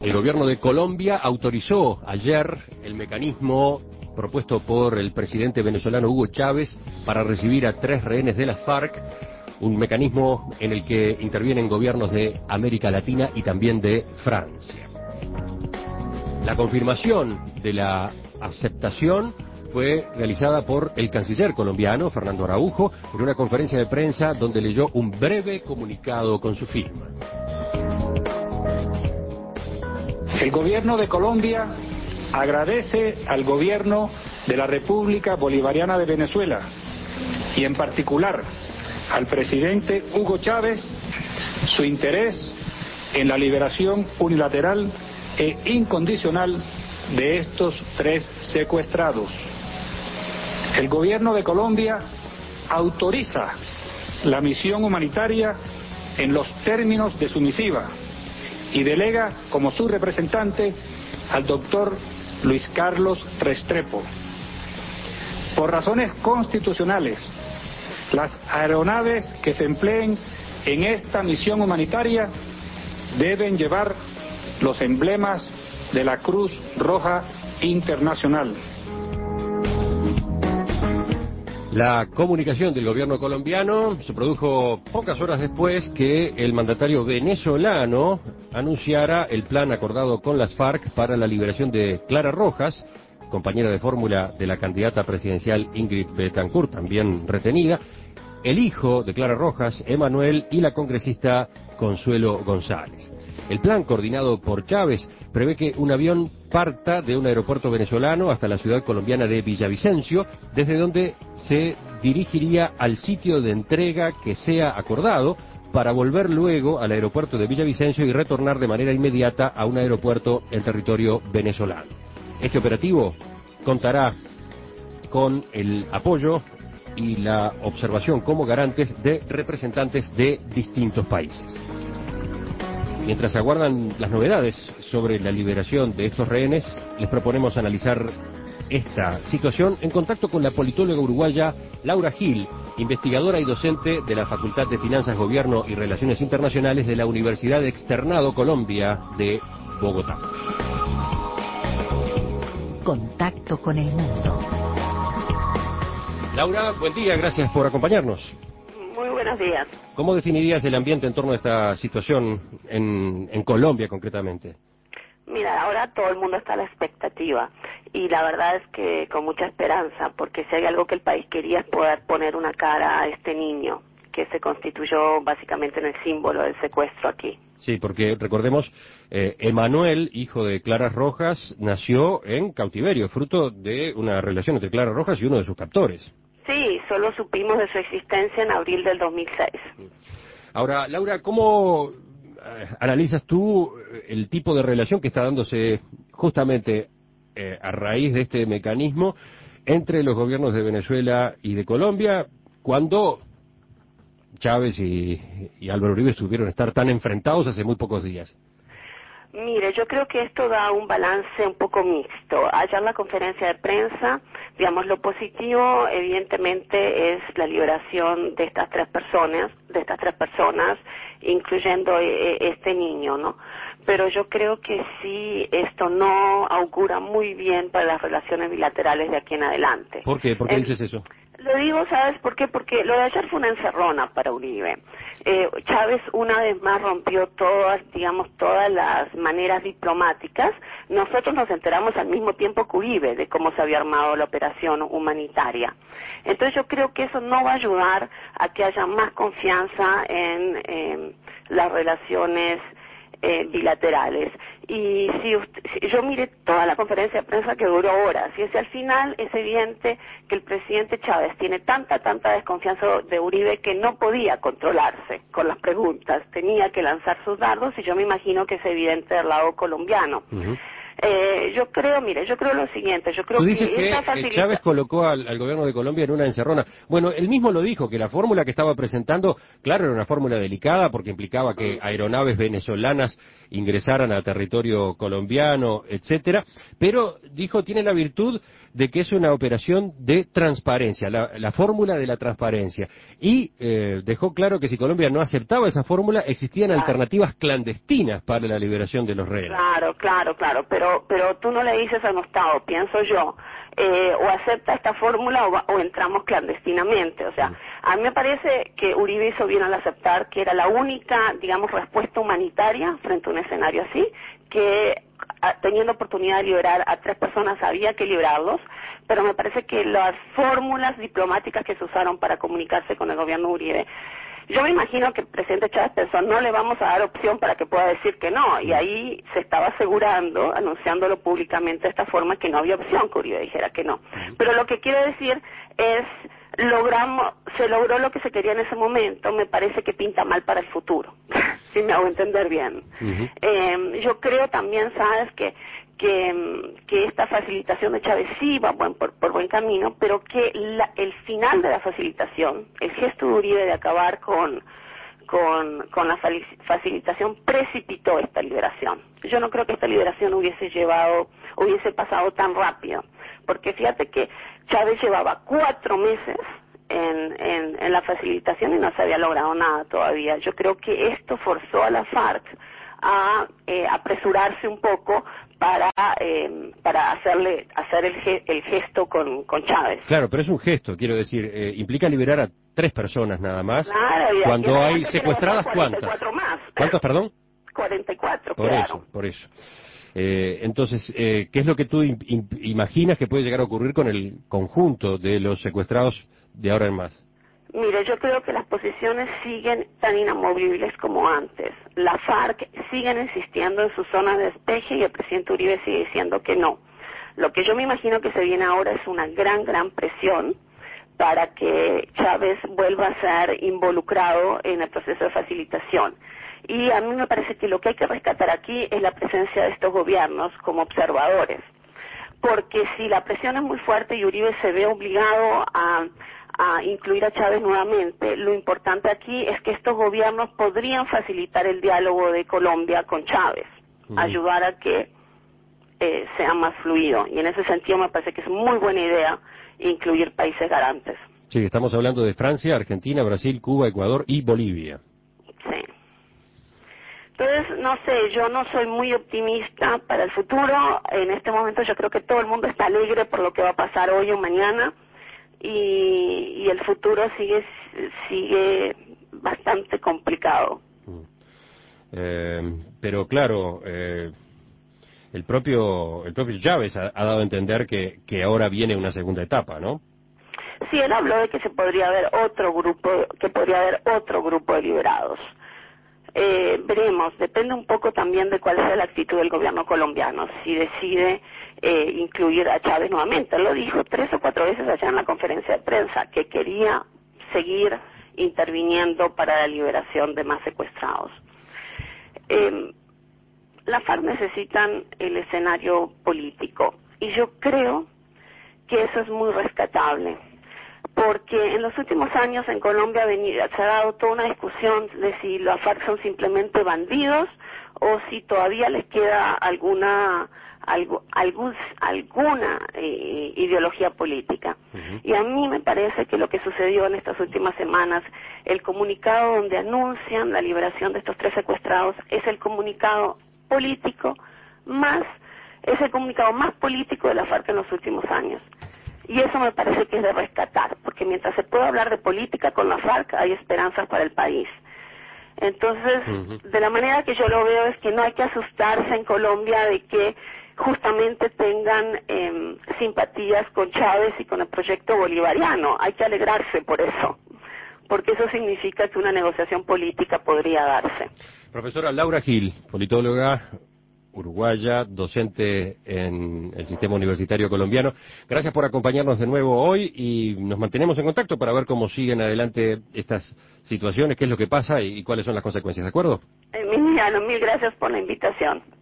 El gobierno de Colombia autorizó ayer el mecanismo propuesto por el presidente venezolano Hugo Chávez para recibir a 3 rehenes de las FARC, un mecanismo en el que intervienen gobiernos de América Latina y también de Francia. La confirmación de la aceptación fue realizada por el canciller colombiano, Fernando Araujo, en una conferencia de prensa donde leyó un breve comunicado con su firma. El gobierno de Colombia agradece al gobierno de la República Bolivariana de Venezuela y en particular al presidente Hugo Chávez su interés en la liberación unilateral e incondicional de estos 3 secuestrados. El gobierno de Colombia autoriza la misión humanitaria en los términos de su misiva y delega como su representante al doctor Luis Carlos Restrepo. Por razones constitucionales, las aeronaves que se empleen en esta misión humanitaria deben llevar los emblemas de la Cruz Roja Internacional. La comunicación del gobierno colombiano se produjo pocas horas después que el mandatario venezolano anunciara el plan acordado con las FARC para la liberación de Clara Rojas, compañera de fórmula de la candidata presidencial Ingrid Betancourt, también retenida, el hijo de Clara Rojas, Emanuel, y la congresista Consuelo González. El plan, coordinado por Chávez, prevé que un avión parta de un aeropuerto venezolano hasta la ciudad colombiana de Villavicencio, desde donde se dirigiría al sitio de entrega que sea acordado, para volver luego al aeropuerto de Villavicencio y retornar de manera inmediata a un aeropuerto en territorio venezolano. Este operativo contará con el apoyo y la observación como garantes de representantes de distintos países. Mientras aguardan las novedades sobre la liberación de estos rehenes, les proponemos analizar esta situación en contacto con la politóloga uruguaya Laura Gil, investigadora y docente de la Facultad de Finanzas, Gobierno y Relaciones Internacionales de la Universidad Externado Colombia de Bogotá. Contacto con el mundo. Laura, buen día, gracias por acompañarnos. Muy buenos días. ¿Cómo definirías el ambiente en torno a esta situación en Colombia concretamente? Mira, ahora todo el mundo está a la expectativa y la verdad es que con mucha esperanza, porque si hay algo que el país quería es poder poner una cara a este niño que se constituyó básicamente en el símbolo del secuestro aquí. Sí, porque recordemos, Emanuel, hijo de Clara Rojas, nació en cautiverio, fruto de una relación entre Clara Rojas y uno de sus captores. Sí, solo supimos de su existencia en abril del 2006. Ahora, Laura, ¿cómo analizas tú el tipo de relación que está dándose justamente a raíz de este mecanismo entre los gobiernos de Venezuela y de Colombia, cuando Chávez y Álvaro Uribe estuvieron estar tan enfrentados hace muy pocos días? Mire, yo creo que esto da un balance un poco mixto. Ayer en la conferencia de prensa, digamos, lo positivo evidentemente es la liberación de estas 3 personas, incluyendo este niño, ¿no? Pero yo creo que sí, esto no augura muy bien para las relaciones bilaterales de aquí en adelante. ¿Por qué? ¿Por qué dices eso? Lo digo, ¿sabes por qué? Porque lo de ayer fue una encerrona para Uribe. Chávez una vez más rompió todas las maneras diplomáticas. Nosotros nos enteramos al mismo tiempo que Uribe de cómo se había armado la operación humanitaria. Entonces yo creo que eso no va a ayudar a que haya más confianza en las relaciones bilaterales. Y si yo miré toda la conferencia de prensa que duró horas, y al final es evidente que el presidente Chávez tiene tanta desconfianza de Uribe que no podía controlarse con las preguntas, tenía que lanzar sus dardos, y yo me imagino que es evidente del lado colombiano. yo creo lo siguiente, yo creo Tú dices que esta que Chávez colocó al gobierno de Colombia en una encerrona. Bueno, él mismo lo dijo, que la fórmula que estaba presentando, claro, era una fórmula delicada porque implicaba que aeronaves venezolanas ingresaran a territorio colombiano, etcétera, pero dijo, tiene la virtud de que es una operación de transparencia, la fórmula de la transparencia. Y dejó claro que si Colombia no aceptaba esa fórmula, existían alternativas clandestinas para la liberación de los rehenes. Claro, pero tú no le dices a Gustavo, pienso yo, o acepta esta fórmula o entramos clandestinamente. O sea, a mí me parece que Uribe hizo bien al aceptar que era la única, digamos, respuesta humanitaria frente a un escenario así, que teniendo oportunidad de liberar a 3 personas había que liberarlos, pero me parece que las fórmulas diplomáticas que se usaron para comunicarse con el gobierno Uribe, yo me imagino que el presidente Chávez pensó, no le vamos a dar opción para que pueda decir que no, y ahí se estaba asegurando, anunciándolo públicamente de esta forma, que no había opción que Uribe dijera que no. Pero lo que quiero decir es, se logró lo que se quería en ese momento, me parece que pinta mal para el futuro, si me hago entender bien. Yo creo también, sabes, que esta facilitación de Chávez sí va por buen camino, pero que el final de la facilitación, el gesto de Uribe de acabar con la facilitación precipitó esta liberación. Yo no creo que esta liberación hubiese pasado tan rápido, porque fíjate que Chávez llevaba 4 meses en la facilitación y no se había logrado nada todavía. Yo creo que esto forzó a la FARC a apresurarse un poco para hacer el gesto con Chávez. Claro, pero es un gesto, quiero decir, implica liberar a 3 personas nada más. Claro, y cuando hay secuestradas, ¿cuántas? Más. ¿Cuántas, perdón? 44, por claro. Por eso. Entonces, ¿qué es lo que tú imaginas que puede llegar a ocurrir con el conjunto de los secuestrados de ahora en más? Mire, yo creo que las posiciones siguen tan inamovibles como antes. La FARC siguen insistiendo en su zona de despeje y el presidente Uribe sigue diciendo que no. Lo que yo me imagino que se viene ahora es una gran presión para que Chávez vuelva a ser involucrado en el proceso de facilitación. Y a mí me parece que lo que hay que rescatar aquí es la presencia de estos gobiernos como observadores. Porque si la presión es muy fuerte y Uribe se ve obligado a incluir a Chávez nuevamente, lo importante aquí es que estos gobiernos podrían facilitar el diálogo de Colombia con Chávez, ayudar a que sea más fluido. Y en ese sentido me parece que es muy buena idea incluir países garantes. Sí, estamos hablando de Francia, Argentina, Brasil, Cuba, Ecuador y Bolivia. Sí. Entonces, no sé, yo no soy muy optimista para el futuro. En este momento yo creo que todo el mundo está alegre por lo que va a pasar hoy o mañana. Y el futuro sigue bastante complicado. Pero claro, el propio Chávez ha dado a entender que ahora viene una segunda etapa, ¿no? Sí, él habló de que podría haber otro grupo de liberados. Veremos, depende un poco también de cuál sea la actitud del gobierno colombiano, si decide incluir a Chávez nuevamente. Él lo dijo 3 o 4 veces allá en la conferencia de prensa, que quería seguir interviniendo para la liberación de más secuestrados. La FARC necesitan el escenario político y yo creo que eso es muy rescatable, porque en los últimos años en Colombia se ha dado toda una discusión de si la FARC son simplemente bandidos o si todavía les queda alguna ideología política. Y a mí me parece que lo que sucedió en estas últimas semanas, el comunicado donde anuncian la liberación de estos 3 secuestrados, es el comunicado político más político de la FARC en los últimos años. Y eso me parece que es de rescatar, porque mientras se pueda hablar de política con la FARC, hay esperanzas para el país. Entonces, de la manera que yo lo veo es que no hay que asustarse en Colombia de que justamente tengan simpatías con Chávez y con el proyecto bolivariano. Hay que alegrarse por eso, porque eso significa que una negociación política podría darse. Profesora Laura Gil, politóloga uruguaya, docente en el sistema universitario colombiano. Gracias por acompañarnos de nuevo hoy y nos mantenemos en contacto para ver cómo siguen adelante estas situaciones, qué es lo que pasa y cuáles son las consecuencias, ¿de acuerdo? Emiliano, mil gracias por la invitación.